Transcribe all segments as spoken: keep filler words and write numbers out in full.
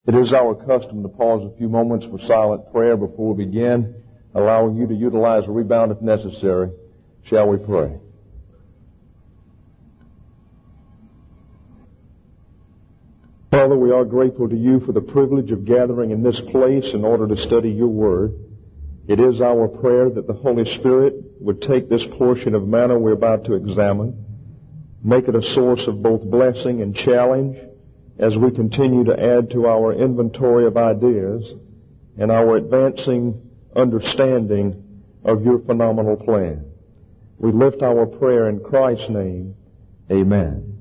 It is our custom to pause a few moments for silent prayer before we begin, allowing you to utilize a rebound if necessary. Shall we pray? Father, we are grateful to you for the privilege of gathering in this place in order to study your word. It is our prayer that the Holy Spirit would take this portion of manna we're about to examine, make it a source of both blessing and challenge as we continue to add to our inventory of ideas and our advancing understanding of your phenomenal plan. We lift our prayer in Christ's name. Amen.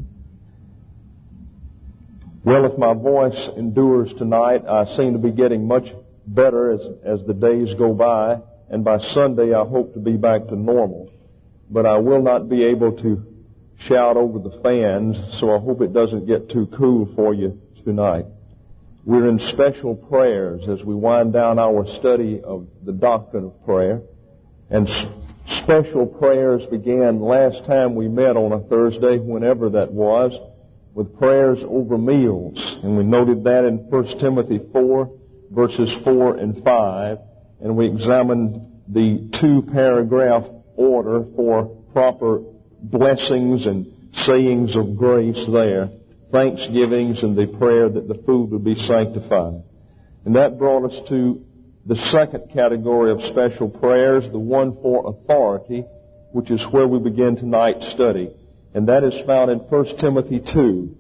Well, if my voice endures tonight, I seem to be getting much better as, as the days go by, and by Sunday I hope to be back to normal. But I will not be able to shout over the fans, so I hope it doesn't get too cool for you tonight. We're in special prayers as we wind down our study of the doctrine of prayer. And special prayers began last time we met on a Thursday, whenever that was, with prayers over meals. And we noted that in First Timothy four, verses four and five. And we examined the two-paragraph order for proper blessings and sayings of grace there, thanksgivings, and the prayer that the food would be sanctified. And that brought us to the second category of special prayers, the one for authority, which is where we begin tonight's study. And that is found in First Timothy two.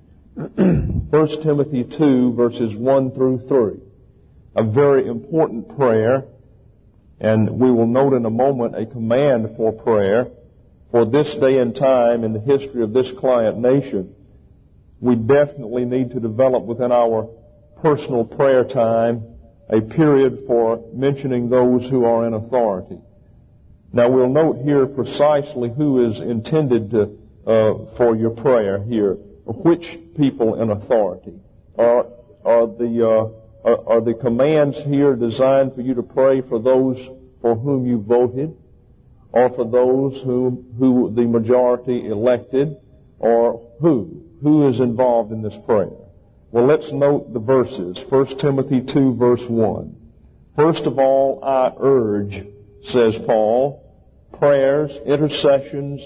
First Timothy two, verses one through three. A very important prayer, and we will note in a moment a command for prayer. For this day and time in the history of this client nation, we definitely need to develop within our personal prayer time a period for mentioning those who are in authority. Now we'll note here precisely who is intended to, uh, for your prayer here. Which people in authority? Are, are, the, uh, are, are the commands here designed for you to pray for those for whom you voted? Or for those who, who the majority elected, or who? Who is involved in this prayer? Well, let's note the verses. First Timothy two, verse one. First of all, I urge, says Paul, prayers, intercessions,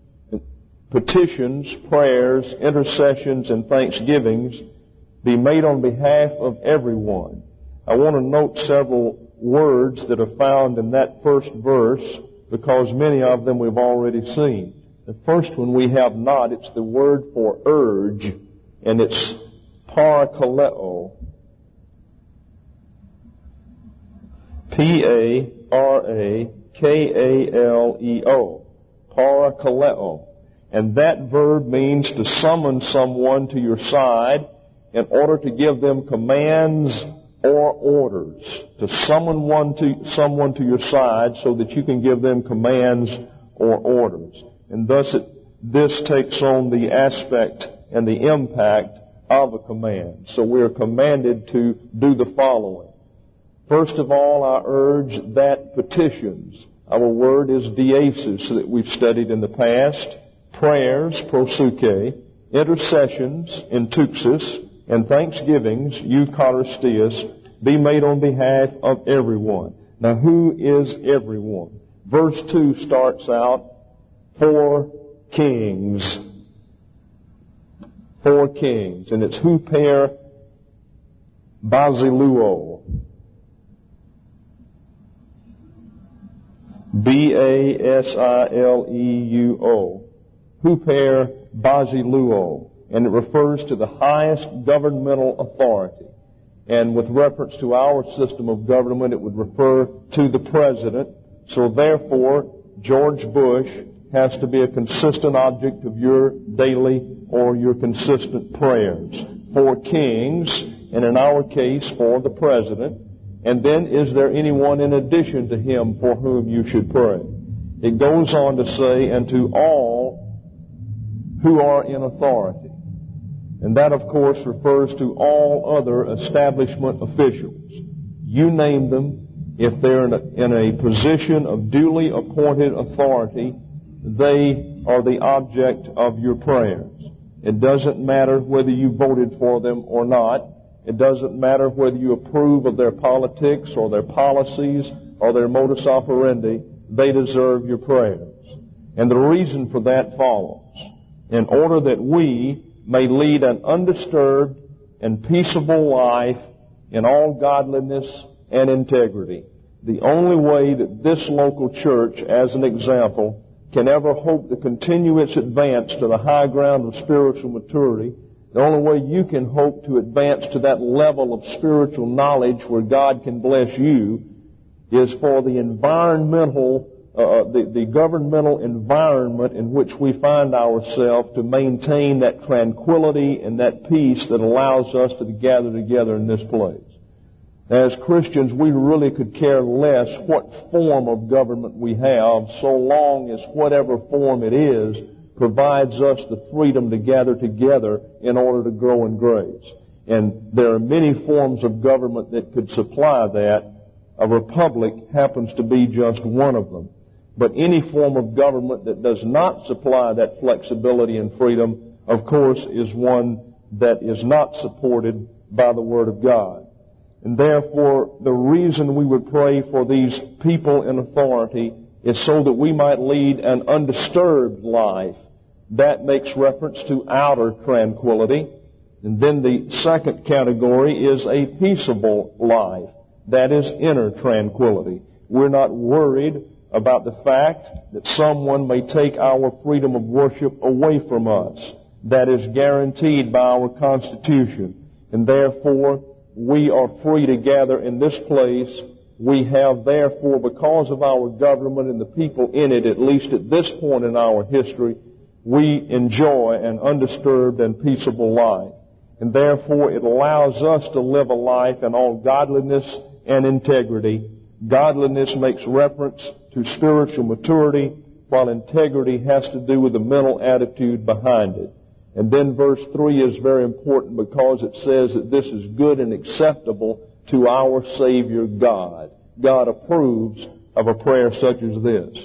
petitions, prayers, intercessions, and thanksgivings be made on behalf of everyone. I want to note several words that are found in that first verse, because many of them we've already seen. The first one we have not. It's the word for urge, and it's parakaleo. P A R A K A L E O. Parakaleo. And that verb means to summon someone to your side in order to give them commands or orders, to summon one to, someone to your side so that you can give them commands or orders. And thus it, this takes on the aspect and the impact of a command. So we are commanded to do the following. First of all, I urge that petitions, our word is diesis that we've studied in the past, prayers, prosuke, intercessions, entuxis, and thanksgivings, eucharistias, be made on behalf of everyone. Now, who is everyone? Verse two starts out, four kings. Four kings. And it's huper basiluo. B A S I L E U O. Huper basiluo. And it refers to the highest governmental authority. And with reference to our system of government, it would refer to the president. So therefore, George Bush has to be a consistent object of your daily or your consistent prayers. For kings, and in our case, for the president. And then, is there anyone in addition to him for whom you should pray? It goes on to say, and to all who are in authority. And that, of course, refers to all other establishment officials. You name them. If they're in a, in a position of duly appointed authority, they are the object of your prayers. It doesn't matter whether you voted for them or not. It doesn't matter whether you approve of their politics or their policies or their modus operandi. They deserve your prayers. And the reason for that follows. In order that we may lead an undisturbed and peaceable life in all godliness and integrity. The only way that this local church, as an example, can ever hope to continue its advance to the high ground of spiritual maturity, the only way you can hope to advance to that level of spiritual knowledge where God can bless you, is for the environmental, uh, the, the governmental environment in which we find ourselves to maintain that tranquility and that peace that allows us to gather together in this place. As Christians, we really could care less what form of government we have, so long as whatever form it is provides us the freedom to gather together in order to grow in grace. And there are many forms of government that could supply that. A republic happens to be just one of them. But any form of government that does not supply that flexibility and freedom, of course, is one that is not supported by the Word of God. And therefore, the reason we would pray for these people in authority is so that we might lead an undisturbed life. That makes reference to outer tranquility. And then the second category is a peaceable life. That is inner tranquility. We're not worried about the fact that someone may take our freedom of worship away from us. That is guaranteed by our Constitution. And therefore, we are free to gather in this place. We have, therefore, because of our government and the people in it, at least at this point in our history, we enjoy an undisturbed and peaceable life. And therefore, it allows us to live a life in all godliness and integrity. Godliness makes reference to spiritual maturity, while integrity has to do with the mental attitude behind it. And then verse three is very important because it says that this is good and acceptable to our Savior God. God approves of a prayer such as this.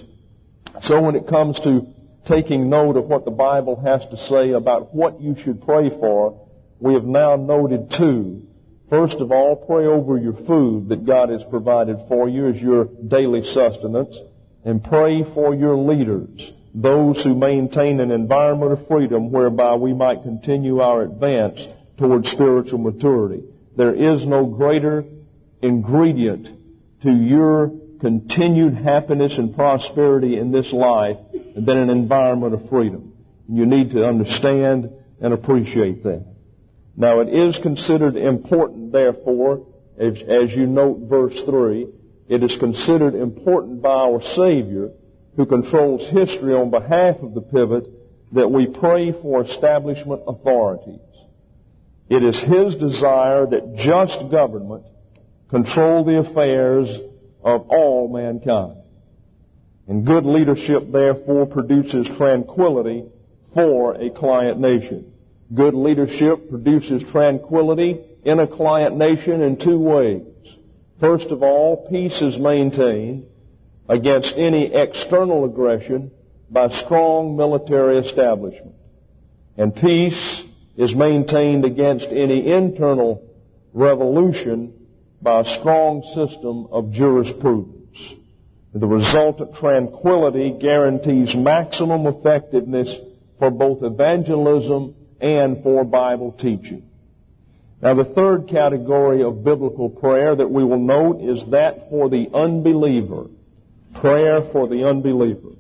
So when it comes to taking note of what the Bible has to say about what you should pray for, we have now noted two. First of all, pray over your food that God has provided for you as your daily sustenance, and pray for your leaders, those who maintain an environment of freedom whereby we might continue our advance towards spiritual maturity. There is no greater ingredient to your continued happiness and prosperity in this life than an environment of freedom. You need to understand and appreciate that. Now, it is considered important, therefore, as, as you note verse three, it is considered important by our Savior, who controls history on behalf of the pivot, that we pray for establishment authorities. It is His desire that just government control the affairs of all mankind. And good leadership, therefore, produces tranquility for a client nation. Good leadership produces tranquility in a client nation in two ways. First of all, peace is maintained against any external aggression by strong military establishment. And peace is maintained against any internal revolution by a strong system of jurisprudence. The resultant tranquility guarantees maximum effectiveness for both evangelism and for Bible teaching. Now, the third category of biblical prayer that we will note is that for the unbeliever. Prayer for the unbeliever.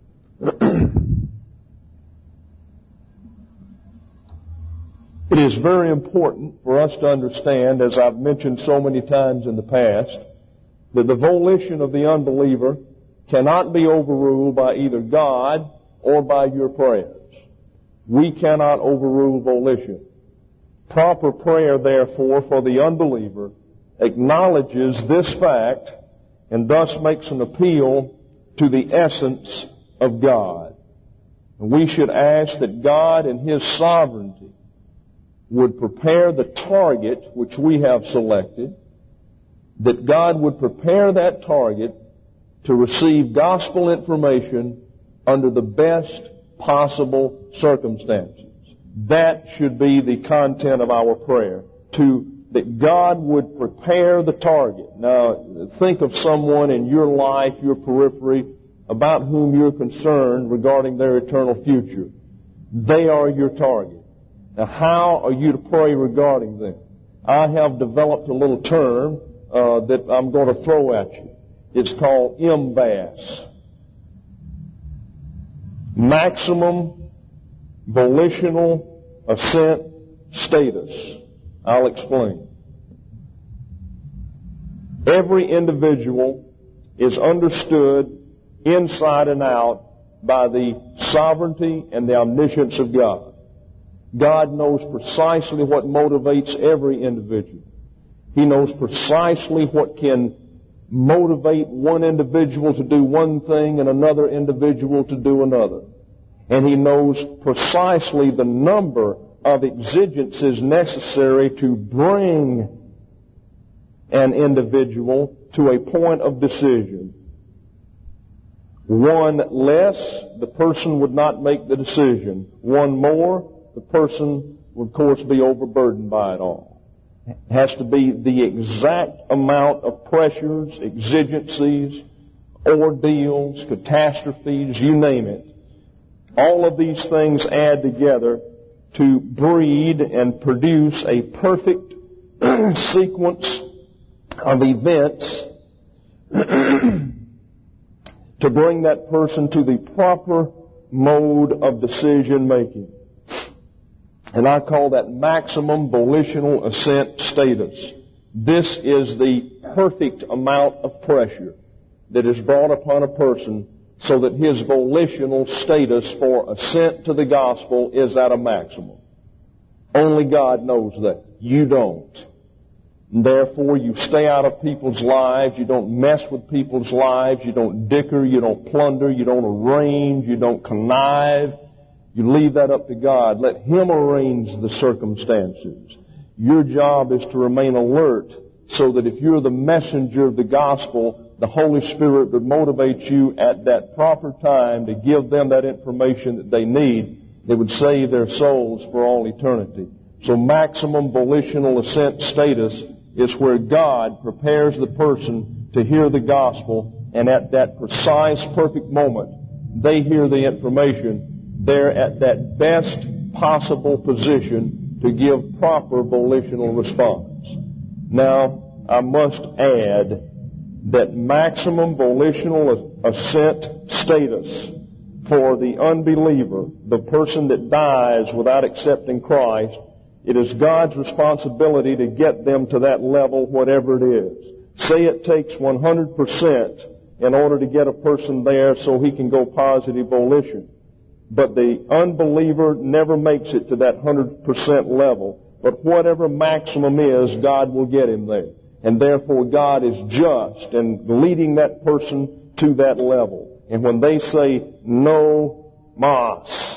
It is very important for us to understand, as I've mentioned so many times in the past, that the volition of the unbeliever cannot be overruled by either God or by your prayers. We cannot overrule volition. Proper prayer, therefore, for the unbeliever acknowledges this fact and thus makes an appeal to the essence of God. And we should ask that God in His sovereignty would prepare the target which we have selected, that God would prepare that target to receive gospel information under the best possible circumstances. That should be the content of our prayer, to that God would prepare the target. Now, think of someone in your life, your periphery, about whom you're concerned regarding their eternal future. They are your target. Now, how are you to pray regarding them? I have developed a little term uh, that I'm going to throw at you. It's called M B A S. Maximum Volitional Assent Status. I'll explain. Every individual is understood inside and out by the sovereignty and the omniscience of God. God knows precisely what motivates every individual. He knows precisely what can motivate one individual to do one thing and another individual to do another. And He knows precisely the number of exigencies necessary to bring an individual to a point of decision. One less, the person would not make the decision. One more, the person would, of course, be overburdened by it all. It has to be the exact amount of pressures, exigencies, ordeals, catastrophes, you name it. All of these things add together to breed and produce a perfect sequence of events to bring that person to the proper mode of decision making. And I call that maximum volitional assent status. This is the perfect amount of pressure that is brought upon a person so that his volitional status for assent to the gospel is at a maximum. Only God knows that. You don't. And therefore, you stay out of people's lives. You don't mess with people's lives. You don't dicker. You don't plunder. You don't arrange. You don't connive. You leave that up to God. Let Him arrange the circumstances. Your job is to remain alert so that if you're the messenger of the gospel, the Holy Spirit would motivate you at that proper time to give them that information that they need that would save their souls for all eternity. So maximum volitional assent status is where God prepares the person to hear the gospel, and at that precise, perfect moment, they hear the information. They're at that best possible position to give proper volitional response. Now, I must add that maximum volitional assent status for the unbeliever, the person that dies without accepting Christ, it is God's responsibility to get them to that level, whatever it is. Say it takes one hundred percent in order to get a person there so he can go positive volition. But the unbeliever never makes it to that one hundred percent level. But whatever maximum is, God will get him there. And therefore God is just in leading that person to that level. And when they say, no mas,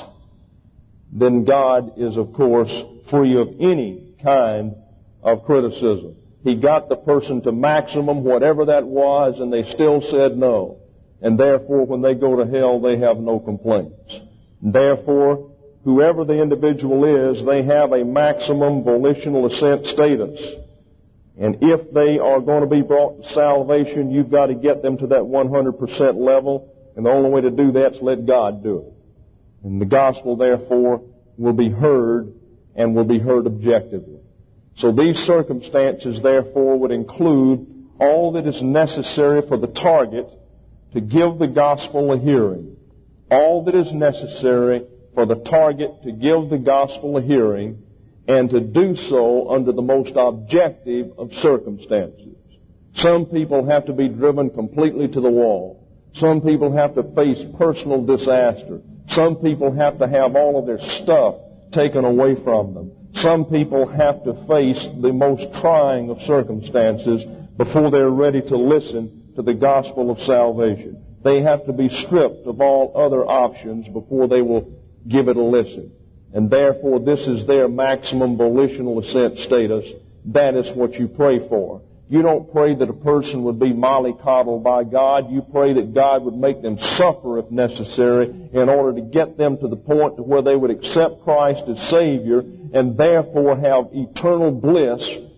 then God is, of course, free of any kind of criticism. He got the person to maximum, whatever that was, and they still said no. And therefore, when they go to hell, they have no complaints. Therefore, whoever the individual is, they have a maximum volitional assent status. And if they are going to be brought to salvation, you've got to get them to that one hundred percent level. And the only way to do that is let God do it. And the gospel, therefore, will be heard and will be heard objectively. So these circumstances, therefore, would include all that is necessary for the target to give the gospel a hearing. All that is necessary for the target to give the gospel a hearing, and to do so under the most objective of circumstances. Some people have to be driven completely to the wall. Some people have to face personal disaster. Some people have to have all of their stuff taken away from them. Some people have to face the most trying of circumstances before they're ready to listen to the gospel of salvation. They have to be stripped of all other options before they will give it a listen. And therefore, this is their maximum volitional assent status. That is what you pray for. You don't pray that a person would be mollycoddled by God. You pray that God would make them suffer if necessary in order to get them to the point to where they would accept Christ as Savior and therefore have eternal bliss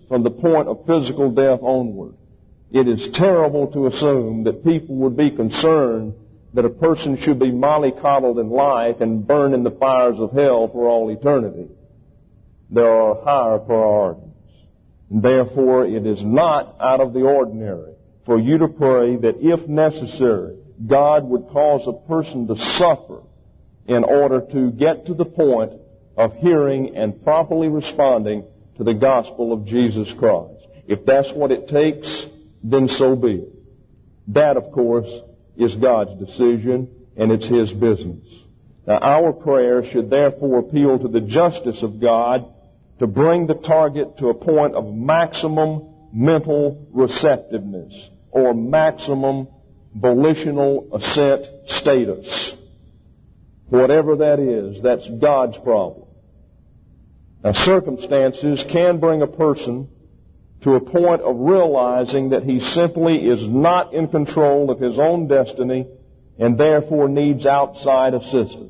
from the point of physical death onward. It is terrible to assume that people would be concerned that a person should be mollycoddled in life and burned in the fires of hell for all eternity. There are higher priorities. And therefore, it is not out of the ordinary for you to pray that if necessary, God would cause a person to suffer in order to get to the point of hearing and properly responding to the gospel of Jesus Christ. If that's what it takes, then so be it. That, of course, is God's decision, and it's His business. Now, our prayer should therefore appeal to the justice of God to bring the target to a point of maximum mental receptiveness or maximum volitional assent status. Whatever that is, that's God's problem. Now, circumstances can bring a person to a point of realizing that he simply is not in control of his own destiny and therefore needs outside assistance.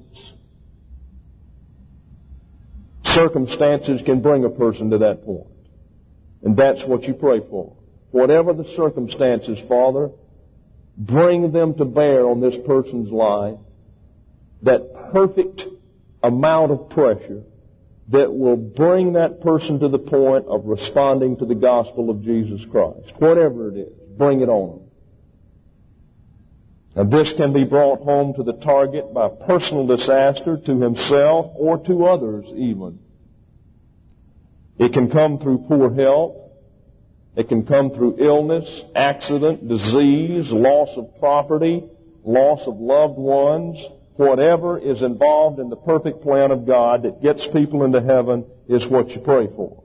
Circumstances can bring a person to that point. And that's what you pray for. Whatever the circumstances, Father, bring them to bear on this person's life, that perfect amount of pressure that will bring that person to the point of responding to the gospel of Jesus Christ. Whatever it is, bring it on them. Now, this can be brought home to the target by personal disaster to himself or to others even. It can come through poor health. It can come through illness, accident, disease, loss of property, loss of loved ones. Whatever is involved in the perfect plan of God that gets people into heaven is what you pray for.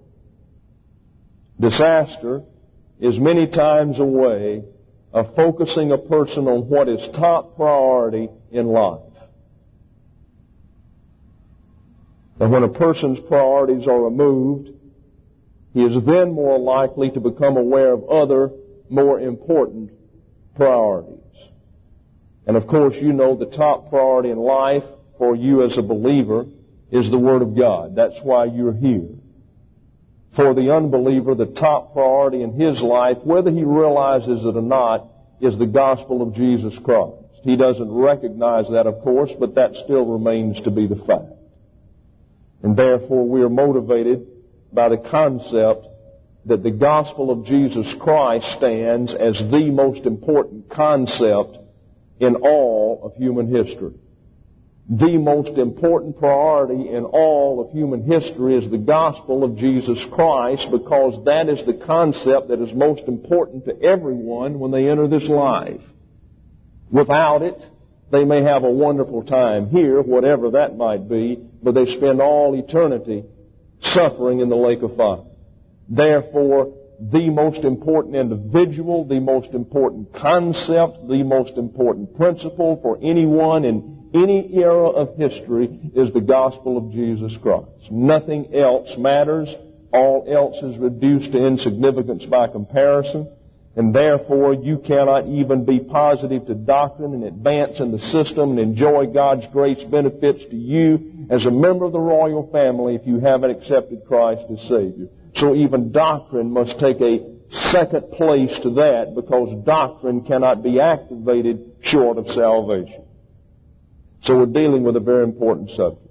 Disaster is many times a way of focusing a person on what is top priority in life. And when a person's priorities are removed, he is then more likely to become aware of other, more important priorities. And of course, you know the top priority in life for you as a believer is the Word of God. That's why you're here. For the unbeliever, the top priority in his life, whether he realizes it or not, is the gospel of Jesus Christ. He doesn't recognize that, of course, but that still remains to be the fact. And therefore, we are motivated by the concept that the gospel of Jesus Christ stands as the most important concept in all of human history. The most important priority in all of human history is the gospel of Jesus Christ, because that is the concept that is most important to everyone when they enter this life. Without it, they may have a wonderful time here, whatever that might be, but they spend all eternity suffering in the lake of fire. Therefore, the most important individual, the most important concept, the most important principle for anyone in any era of history is the gospel of Jesus Christ. Nothing else matters. All else is reduced to insignificance by comparison. And therefore, you cannot even be positive to doctrine and advance in the system and enjoy God's grace benefits to you as a member of the royal family if you haven't accepted Christ as Savior. So even doctrine must take a second place to that, because doctrine cannot be activated short of salvation. So we're dealing with a very important subject.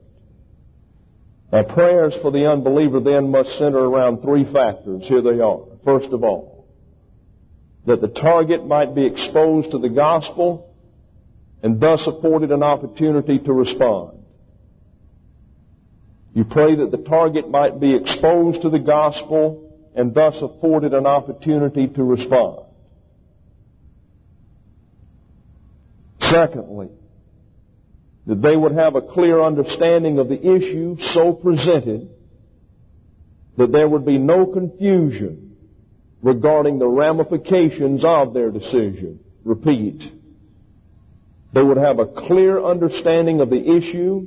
Now, prayers for the unbeliever then must center around three factors. Here they are. First of all, that the target might be exposed to the gospel and thus afforded an opportunity to respond. You pray that the target might be exposed to the gospel and thus afforded an opportunity to respond. Secondly, that they would have a clear understanding of the issue so presented that there would be no confusion regarding the ramifications of their decision. Repeat. They would have a clear understanding of the issue,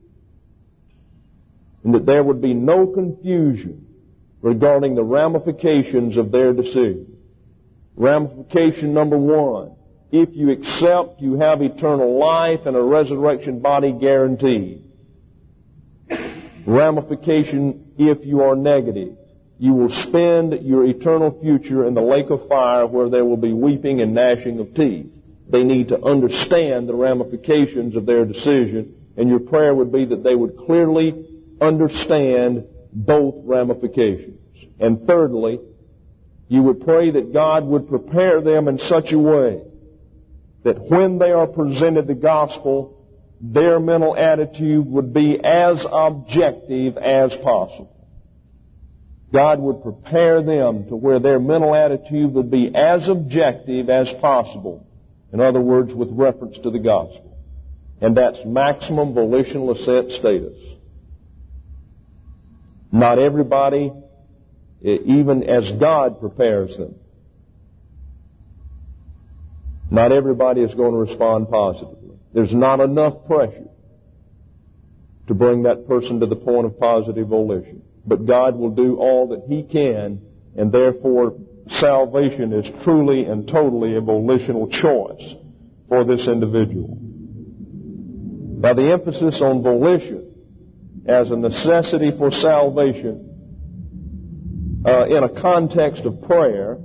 and that there would be no confusion regarding the ramifications of their decision. Ramification number one: if you accept, you have eternal life and a resurrection body guaranteed. Ramification if you are negative: you will spend your eternal future in the lake of fire where there will be weeping and gnashing of teeth. They need to understand the ramifications of their decision, and your prayer would be that they would clearly understand both ramifications. And thirdly, you would pray that God would prepare them in such a way that when they are presented the gospel, their mental attitude would be as objective as possible. God would prepare them to where their mental attitude would be as objective as possible. In other words, with reference to the gospel. And that's maximum volitional assent status. Not everybody, even as God prepares them, not everybody is going to respond positively. There's not enough pressure to bring that person to the point of positive volition. But God will do all that He can, and therefore salvation is truly and totally a volitional choice for this individual. Now, the emphasis on volition as a necessity for salvation uh, in a context of prayer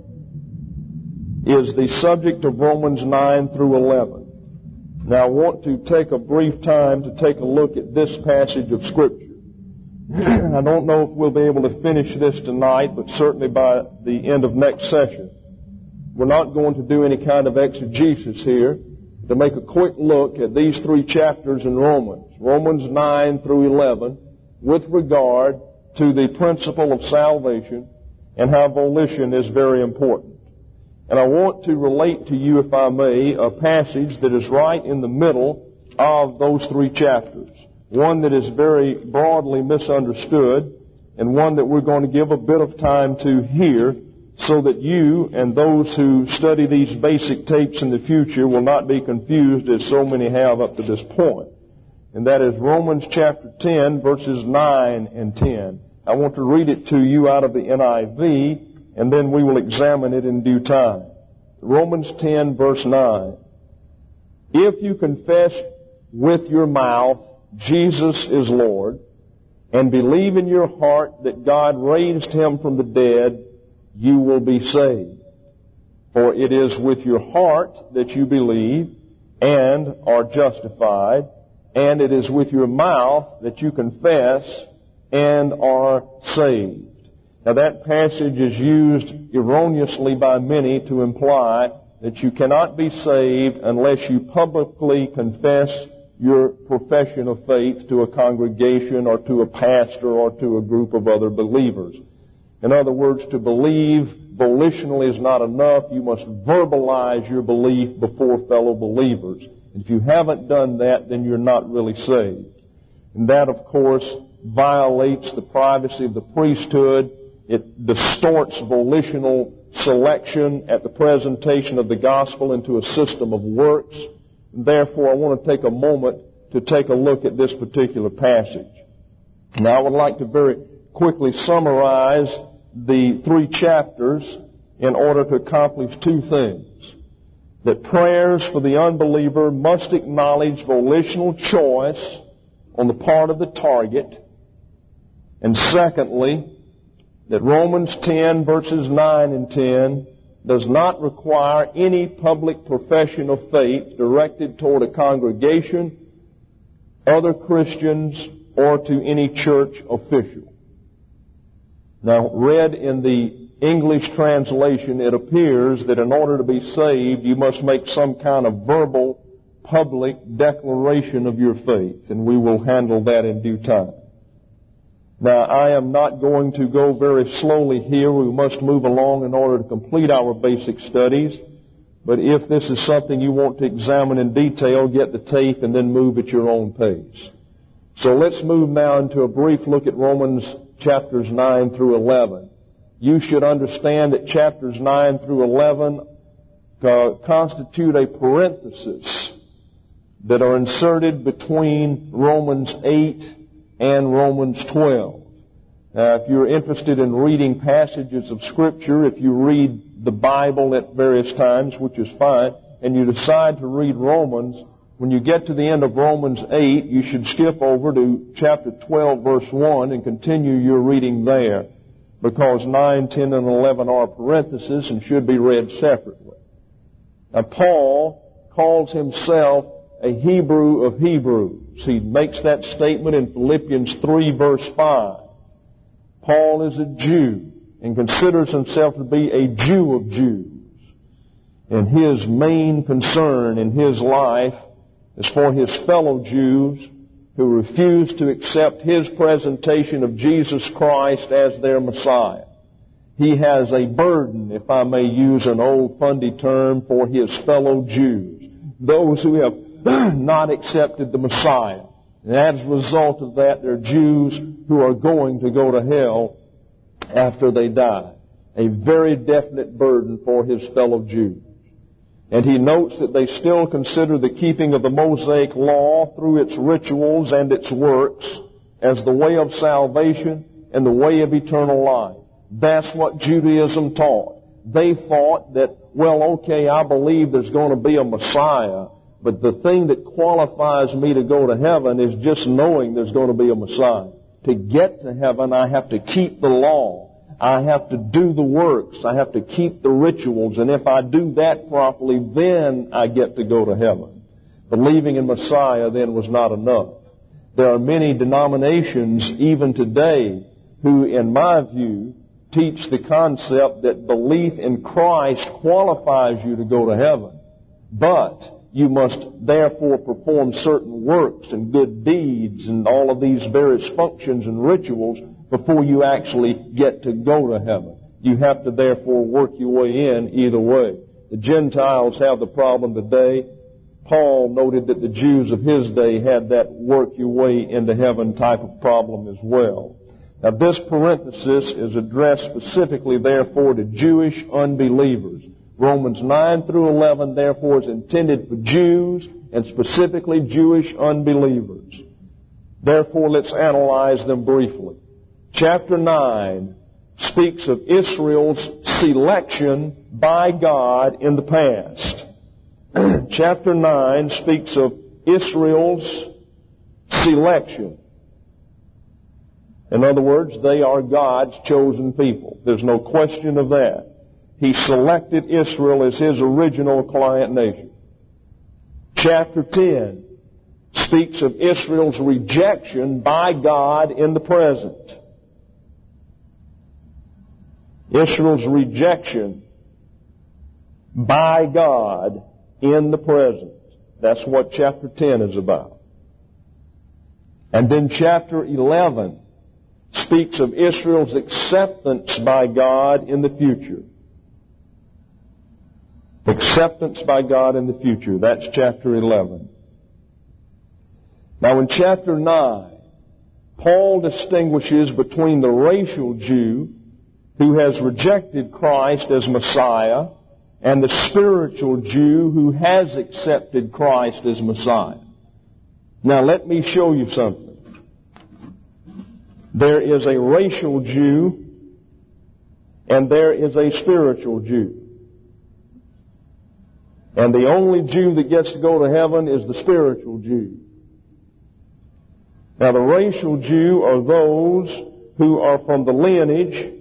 is the subject of Romans nine through eleven. Now, I want to take a brief time to take a look at this passage of Scripture. I don't know if we'll be able to finish this tonight, but certainly by the end of next session. We're not going to do any kind of exegesis here. To make a quick look at these three chapters in Romans, Romans nine through eleven, with regard to the principle of salvation and how volition is very important. And I want to relate to you, if I may, a passage that is right in the middle of those three chapters. One that is very broadly misunderstood, and one that we're going to give a bit of time to here, so that you and those who study these basic tapes in the future will not be confused as so many have up to this point. And that is Romans chapter ten, verses nine and ten. I want to read it to you out of the N I V, and then we will examine it in due time. Romans ten, verse nine. If you confess with your mouth Jesus is Lord, and believe in your heart that God raised Him from the dead, you will be saved. For it is with your heart that you believe and are justified, and it is with your mouth that you confess and are saved. Now, that passage is used erroneously by many to imply that you cannot be saved unless you publicly confess your profession of faith to a congregation or to a pastor or to a group of other believers. In other words, to believe volitionally is not enough. You must verbalize your belief before fellow believers. And if you haven't done that, then you're not really saved. And that, of course, violates the privacy of the priesthood. It distorts volitional selection at the presentation of the gospel into a system of works. And therefore, I want to take a moment to take a look at this particular passage. Now, I would like to very quickly summarize the three chapters in order to accomplish two things. That prayers for the unbeliever must acknowledge volitional choice on the part of the target. And secondly, that Romans ten, verses nine and ten, does not require any public profession of faith directed toward a congregation, other Christians, or to any church official. Now, read in the English translation, it appears that in order to be saved, you must make some kind of verbal, public declaration of your faith, and we will handle that in due time. Now, I am not going to go very slowly here. We must move along in order to complete our basic studies. But if this is something you want to examine in detail, get the tape and then move at your own pace. So let's move now into a brief look at Romans chapters nine through eleven. You should understand that chapters nine through eleven uh, constitute a parenthesis that are inserted between Romans eight and Romans twelve. Now, if you're interested in reading passages of Scripture, if you read the Bible at various times, which is fine, and you decide to read Romans, when you get to the end of Romans eight, you should skip over to chapter twelve, verse one, and continue your reading there. because nine, ten, and eleven are parentheses and should be read separately. Now, Paul calls himself a Hebrew of Hebrews. He makes that statement in Philippians three, verse five. Paul is a Jew and considers himself to be a Jew of Jews. And his main concern in his life is for his fellow Jews who refuse to accept his presentation of Jesus Christ as their Messiah. He has a burden, if I may use an old fundy term, for his fellow Jews, those who have not accepted the Messiah. And as a result of that, they're Jews who are going to go to hell after they die. A very definite burden for his fellow Jews. And he notes that they still consider the keeping of the Mosaic law through its rituals and its works as the way of salvation and the way of eternal life. That's what Judaism taught. They thought that, well, okay, I believe there's going to be a Messiah, but the thing that qualifies me to go to heaven is just knowing there's going to be a Messiah. To get to heaven, I have to keep the law. I have to do the works. I have to keep the rituals. And if I do that properly, then I get to go to heaven. Believing in Messiah then was not enough. There are many denominations even today who, in my view, teach the concept that belief in Christ qualifies you to go to heaven. But you must therefore perform certain works and good deeds and all of these various functions and rituals before you actually get to go to heaven. You have to therefore work your way in either way. The Gentiles have the problem today. Paul noted that the Jews of his day had that work your way into heaven type of problem as well. Now this parenthesis is addressed specifically therefore to Jewish unbelievers. Romans nine through eleven therefore is intended for Jews and specifically Jewish unbelievers. Therefore let's analyze them briefly. Chapter nine speaks of Israel's selection by God in the past. Chapter nine speaks of Israel's selection. In other words, they are God's chosen people. There's no question of that. He selected Israel as His original client nation. Chapter ten speaks of Israel's rejection by God in the present. Israel's rejection by God in the present. That's what chapter ten is about. And then chapter eleven speaks of Israel's acceptance by God in the future. Acceptance by God in the future. That's chapter eleven. Now in chapter nine, Paul distinguishes between the racial Jew who has rejected Christ as Messiah and the spiritual Jew who has accepted Christ as Messiah. Now let me show you something. There is a racial Jew and there is a spiritual Jew. And the only Jew that gets to go to heaven is the spiritual Jew. Now the racial Jew are those who are from the lineage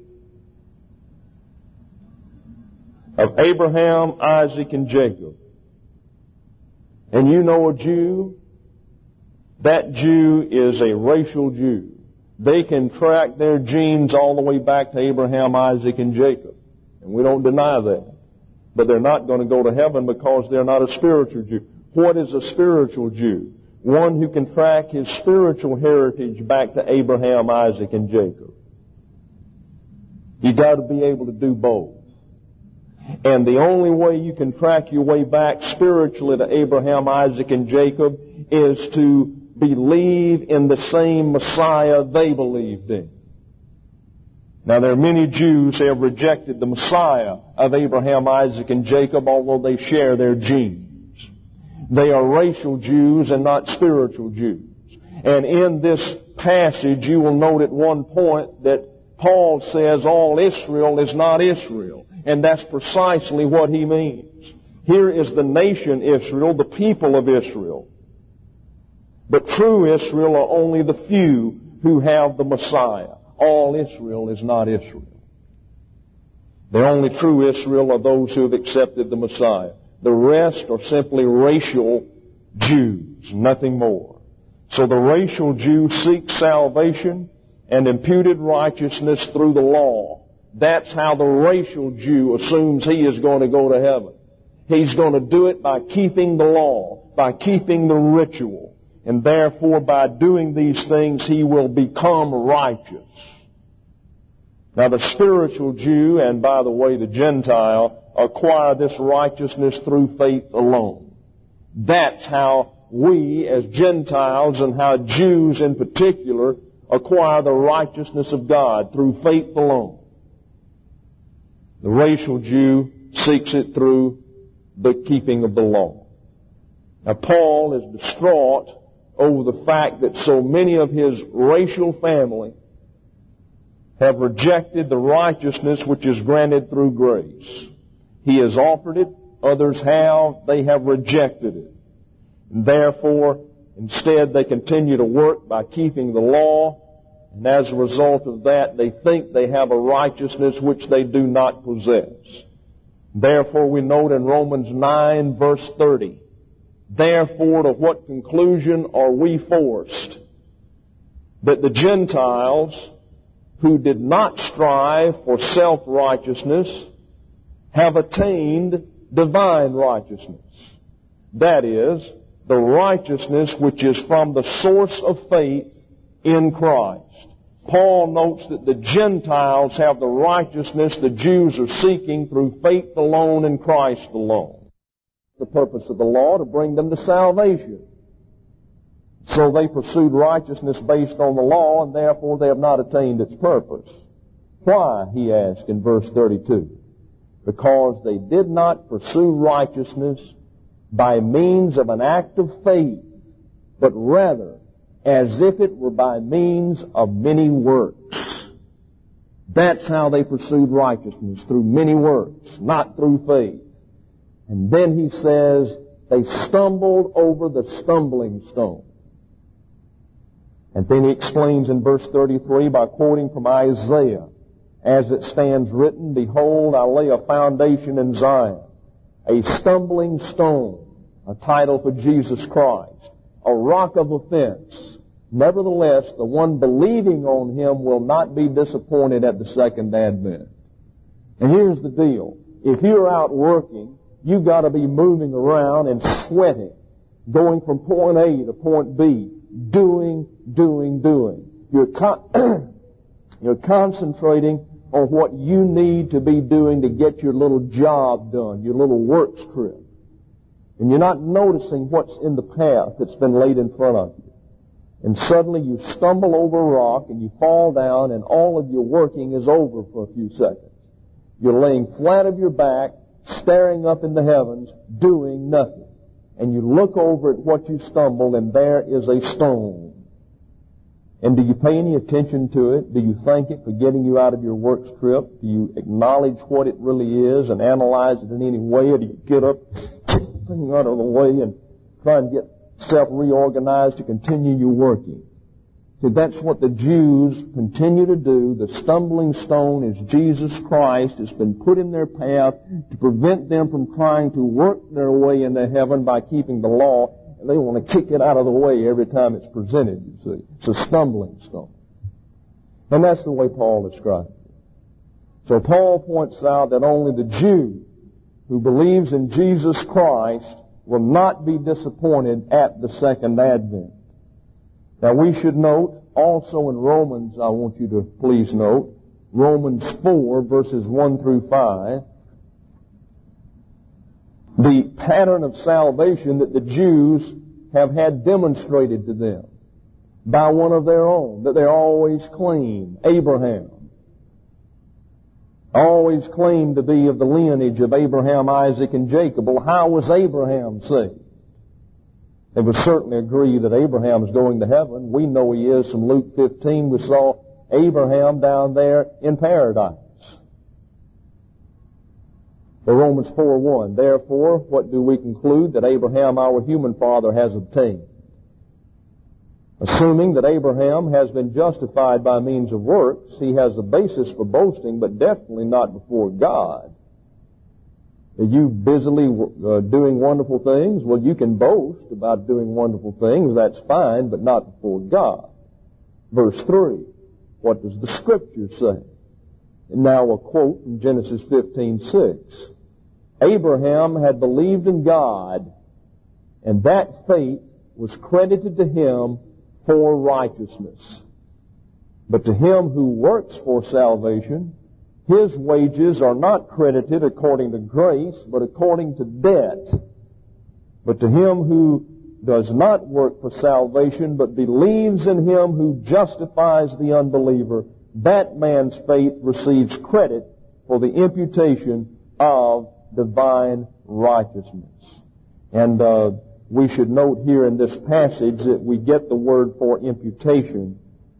of Abraham, Isaac, and Jacob. And you know a Jew? That Jew is a racial Jew. They can track their genes all the way back to Abraham, Isaac, and Jacob. And we don't deny that. But they're not going to go to heaven because they're not a spiritual Jew. What is a spiritual Jew? One who can track his spiritual heritage back to Abraham, Isaac, and Jacob. You got to be able to do both. And the only way you can track your way back spiritually to Abraham, Isaac, and Jacob is to believe in the same Messiah they believed in. Now there are many Jews who have rejected the Messiah of Abraham, Isaac, and Jacob, although they share their genes. They are racial Jews and not spiritual Jews. And in this passage you will note at one point that Paul says all Israel is not Israel. And that's precisely what he means. Here is the nation Israel, the people of Israel. But true Israel are only the few who have the Messiah. all Israel is not Israel. The only true Israel are those who have accepted the Messiah. The rest are simply racial Jews, nothing more. So the racial Jew seeks salvation and imputed righteousness through the law. That's how the racial Jew assumes he is going to go to heaven. He's going to do it by keeping the law, by keeping the ritual. And therefore, by doing these things, he will become righteous. Now, the spiritual Jew, and by the way, the Gentile, acquire this righteousness through faith alone. That's how we, as Gentiles, and how Jews in particular, acquire the righteousness of God through faith alone. The racial Jew seeks it through the keeping of the law. Now, Paul is distraught over the fact that so many of his racial family have rejected the righteousness which is granted through grace. He has offered it, others have, they have rejected it. And therefore, instead they continue to work by keeping the law, and as a result of that, they think they have a righteousness which they do not possess. Therefore, we note in Romans nine, verse thirty, therefore, to what conclusion are we forced? That the Gentiles, who did not strive for self-righteousness, have attained divine righteousness. That is, the righteousness which is from the source of faith in Christ. Paul notes that the Gentiles have the righteousness the Jews are seeking through faith alone in Christ alone. The purpose of the law to bring them to salvation. So they pursued righteousness based on the law, and therefore they have not attained its purpose. Why, he asked in verse thirty-two. Because they did not pursue righteousness by means of an act of faith, but rather as if it were by means of many works. That's how they pursued righteousness, through many works, not through faith. And then he says, they stumbled over the stumbling stone. And then he explains in verse thirty-three by quoting from Isaiah, as it stands written, behold, I lay a foundation in Zion, a stumbling stone, a title for Jesus Christ, a rock of offense. Nevertheless, the one believing on him will not be disappointed at the second advent. And here's the deal. If you're out working, you've got to be moving around and sweating, going from point A to point B, doing, doing, doing. You're, con- you're concentrating on what you need to be doing to get your little job done, your little work trip. And you're not noticing what's in the path that's been laid in front of you. And suddenly you stumble over a rock and you fall down and all of your working is over for a few seconds. You're laying flat of your back, staring up in the heavens, doing nothing. And you look over at what you stumbled and there is a stone. And do you pay any attention to it? Do you thank it for getting you out of your work trip? Do you acknowledge what it really is and analyze it in any way? Or do you get up, kick the thing out of the way and try and get self-reorganized to continue your working? See, that's what the Jews continue to do. The stumbling stone is Jesus Christ. It's been put in their path to prevent them from trying to work their way into heaven by keeping the law. And they want to kick it out of the way every time it's presented, you see. It's a stumbling stone. And that's the way Paul describes it. So Paul points out that only the Jew who believes in Jesus Christ will not be disappointed at the second advent. Now we should note also in Romans, I want you to please note, Romans four verses one through five, the pattern of salvation that the Jews have had demonstrated to them by one of their own, that they're always clean. Abraham always claimed to be of the lineage of Abraham, Isaac, and Jacob. Well, how was Abraham saved? They would certainly agree that Abraham is going to heaven. We know he is from Luke fifteen. We saw Abraham down there in paradise. But Romans four one, therefore, what do we conclude? That Abraham, our human father, has obtained. Assuming that Abraham has been justified by means of works, he has a basis for boasting, but definitely not before God. Are you busily uh, doing wonderful things? Well, you can boast about doing wonderful things. That's fine, but not before God. Verse three. What does the Scripture say? And now a quote from Genesis fifteen six. Abraham had believed in God, and that faith was credited to him for righteousness. But to him who works for salvation, his wages are not credited according to grace, but according to debt. But to him who does not work for salvation, but believes in him who justifies the unbeliever, that man's faith receives credit for the imputation of divine righteousness. And uh, we should note here in this passage that we get the word for imputation.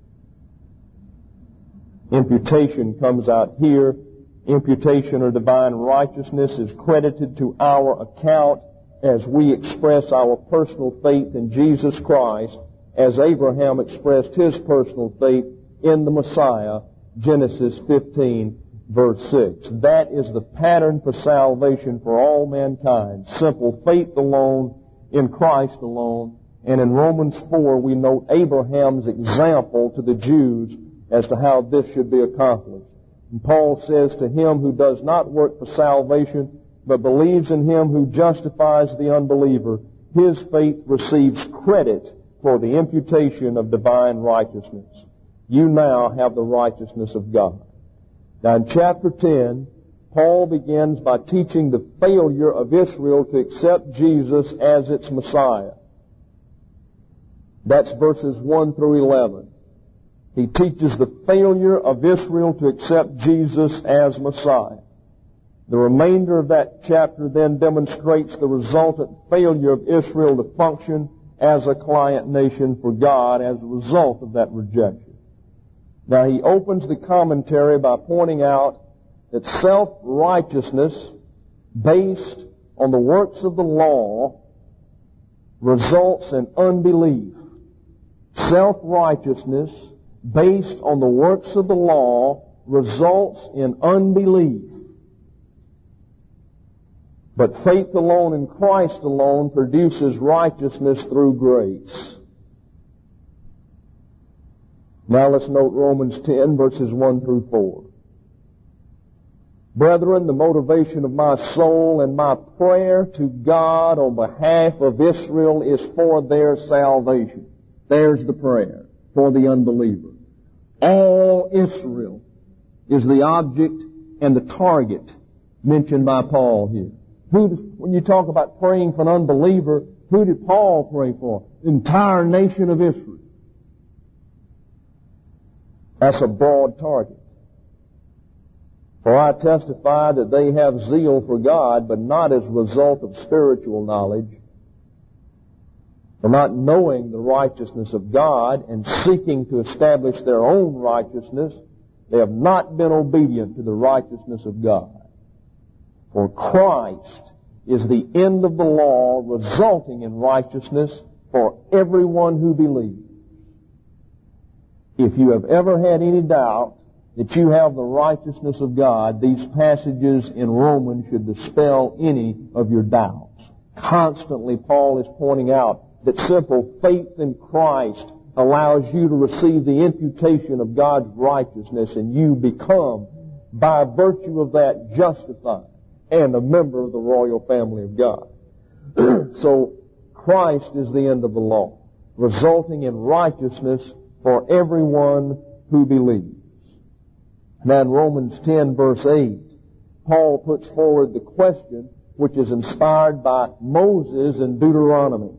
Imputation comes out here. Imputation or divine righteousness is credited to our account as we express our personal faith in Jesus Christ, as Abraham expressed his personal faith in the Messiah, Genesis fifteen, verse six. That is the pattern for salvation for all mankind. Simple faith alone, in Christ alone. And in Romans four, we note Abraham's example to the Jews as to how this should be accomplished. And Paul says, to him who does not work for salvation, but believes in him who justifies the unbeliever, his faith receives credit for the imputation of divine righteousness. You now have the righteousness of God. Now in chapter ten, Paul begins by teaching the failure of Israel to accept Jesus as its Messiah. That's verses one through eleven. He teaches the failure of Israel to accept Jesus as Messiah. The remainder of that chapter then demonstrates the resultant failure of Israel to function as a client nation for God as a result of that rejection. Now he opens the commentary by pointing out that self-righteousness based on the works of the law results in unbelief. Self-righteousness based on the works of the law results in unbelief. But faith alone in Christ alone produces righteousness through grace. Now let's note Romans ten, verses one through four. Brethren, the motivation of my soul and my prayer to God on behalf of Israel is for their salvation. There's the prayer for the unbeliever. All Israel is the object and the target mentioned by Paul here. Who, when you talk about praying for an unbeliever, who did Paul pray for? The entire nation of Israel. That's a broad target. For I testify that they have zeal for God, but not as a result of spiritual knowledge. For not knowing the righteousness of God and seeking to establish their own righteousness, they have not been obedient to the righteousness of God. For Christ is the end of the law, resulting in righteousness for everyone who believes. If you have ever had any doubt that you have the righteousness of God, these passages in Romans should dispel any of your doubts. Constantly, Paul is pointing out that simple faith in Christ allows you to receive the imputation of God's righteousness, and you become, by virtue of that, justified and a member of the royal family of God. So, Christ is the end of the law, resulting in righteousness for everyone who believes. Now in Romans ten, verse eight, Paul puts forward the question which is inspired by Moses in Deuteronomy.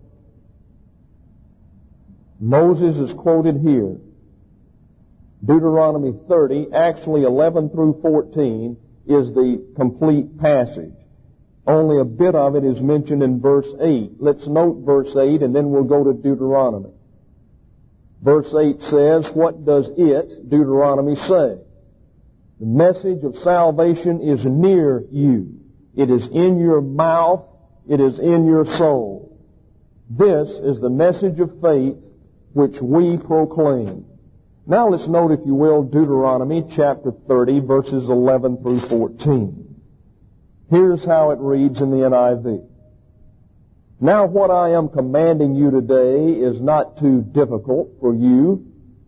Moses is quoted here. Deuteronomy thirty, actually eleven through fourteen, is the complete passage. Only a bit of it is mentioned in verse eight. Let's note verse eight and then we'll go to Deuteronomy. Verse eight says, what does it, Deuteronomy, say? The message of salvation is near you. It is in your mouth. It is in your soul. This is the message of faith which we proclaim. Now let's note, if you will, Deuteronomy chapter thirty, verses eleven through fourteen. Here's how it reads in the N I V. Now what I am commanding you today is not too difficult for you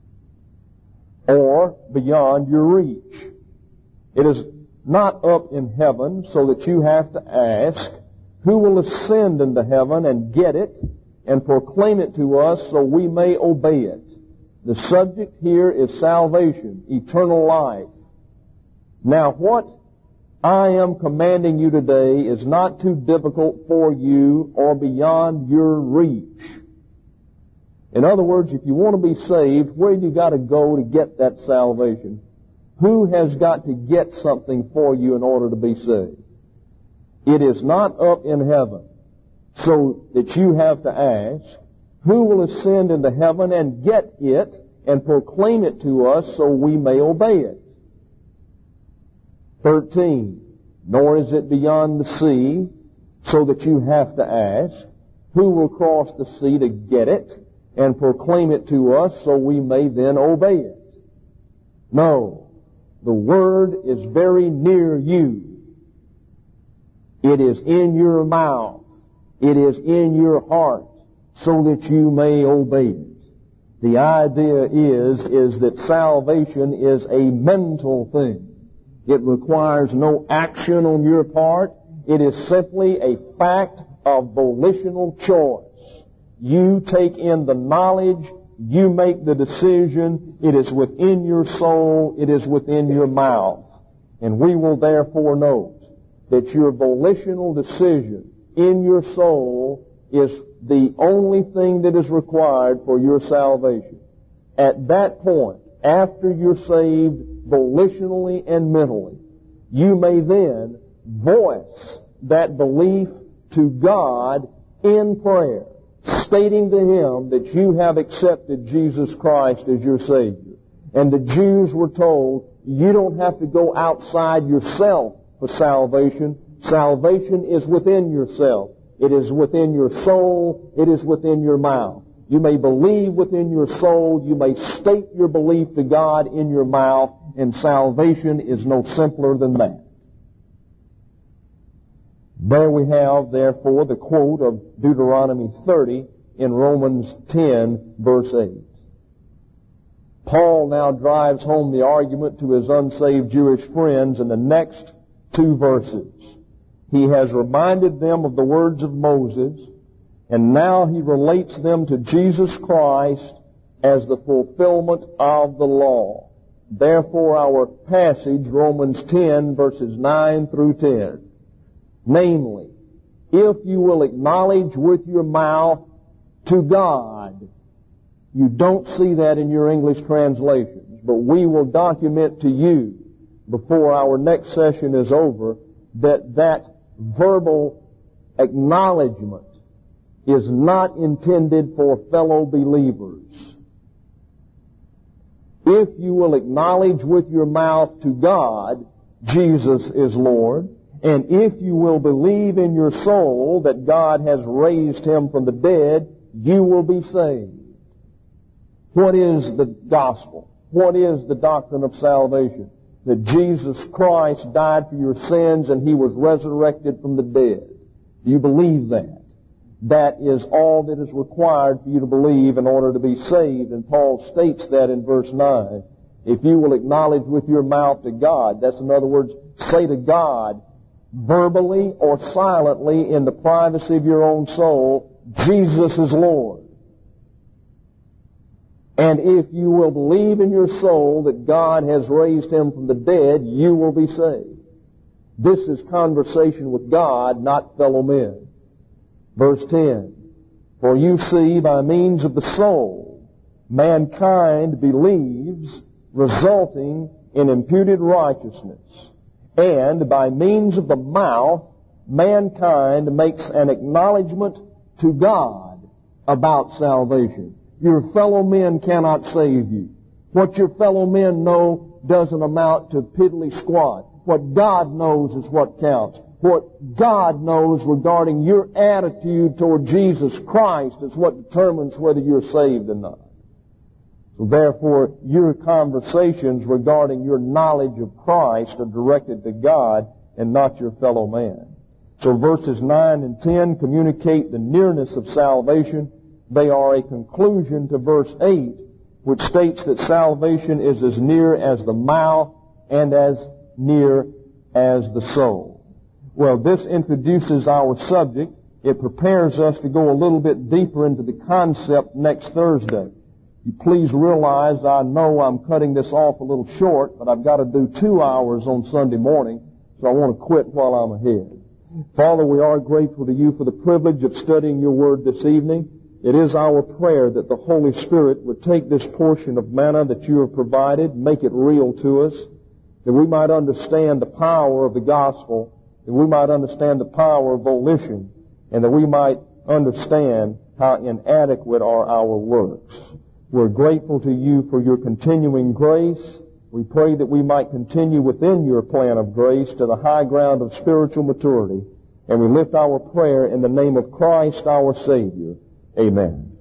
or beyond your reach. It is not up in heaven, so that you have to ask, who will ascend into heaven and get it and proclaim it to us so we may obey it? The subject here is salvation, eternal life. Now what I am commanding you today is not too difficult for you or beyond your reach. In other words, if you want to be saved, where do you got to go to get that salvation? Who has got to get something for you in order to be saved? It is not up in heaven, so that you have to ask, who will ascend into heaven and get it and proclaim it to us so we may obey it? thirteen. Nor is it beyond the sea, so that you have to ask, who will cross the sea to get it and proclaim it to us so we may then obey it? No. The Word is very near you. It is in your mouth. It is in your heart, so that you may obey it. The idea is, is that salvation is a mental thing. It requires no action on your part. It is simply a fact of volitional choice. You take in the knowledge. You make the decision. It is within your soul. It is within your mouth. And we will therefore note that your volitional decision in your soul is the only thing that is required for your salvation. At that point, after you're saved volitionally and mentally, you may then voice that belief to God in prayer, stating to Him that you have accepted Jesus Christ as your Savior. And the Jews were told, you don't have to go outside yourself for salvation. Salvation is within yourself. It is within your soul. It is within your mouth. You may believe within your soul. You may state your belief to God in your mouth. And salvation is no simpler than that. There we have, therefore, the quote of Deuteronomy thirty in Romans ten, verse eight. Paul now drives home the argument to his unsaved Jewish friends in the next two verses. He has reminded them of the words of Moses, and now he relates them to Jesus Christ as the fulfillment of the law. Therefore, our passage, Romans ten, verses nine through ten. Namely, if you will acknowledge with your mouth to God. You don't see that in your English translations, but we will document to you before our next session is over that that verbal acknowledgement is not intended for fellow believers. If you will acknowledge with your mouth to God, Jesus is Lord, and if you will believe in your soul that God has raised Him from the dead, you will be saved. What is the gospel? What is the doctrine of salvation? That Jesus Christ died for your sins and He was resurrected from the dead. Do you believe that? That is all that is required for you to believe in order to be saved. And Paul states that in verse nine. If you will acknowledge with your mouth to God, that's in other words, say to God, verbally or silently in the privacy of your own soul, Jesus is Lord. And if you will believe in your soul that God has raised Him from the dead, you will be saved. This is conversation with God, not fellow men. Verse ten, for you see, by means of the soul, mankind believes, resulting in imputed righteousness. And by means of the mouth, mankind makes an acknowledgement to God about salvation. Your fellow men cannot save you. What your fellow men know doesn't amount to piddly squat. What God knows is what counts. What God knows regarding your attitude toward Jesus Christ is what determines whether you're saved or not. So therefore, your conversations regarding your knowledge of Christ are directed to God and not your fellow man. So verses nine and ten communicate the nearness of salvation. They are a conclusion to verse eight, which states that salvation is as near as the mouth and as near as the soul. Well, this introduces our subject. It prepares us to go a little bit deeper into the concept next Thursday. You please realize, I know I'm cutting this off a little short, but I've got to do two hours on Sunday morning, so I want to quit while I'm ahead. Father, we are grateful to you for the privilege of studying your word this evening. It is our prayer that the Holy Spirit would take this portion of manna that you have provided, make it real to us, that we might understand the power of the gospel, that we might understand the power of volition, and that we might understand how inadequate are our works. We're grateful to you for your continuing grace. We pray that we might continue within your plan of grace to the high ground of spiritual maturity. And we lift our prayer in the name of Christ our Savior. Amen.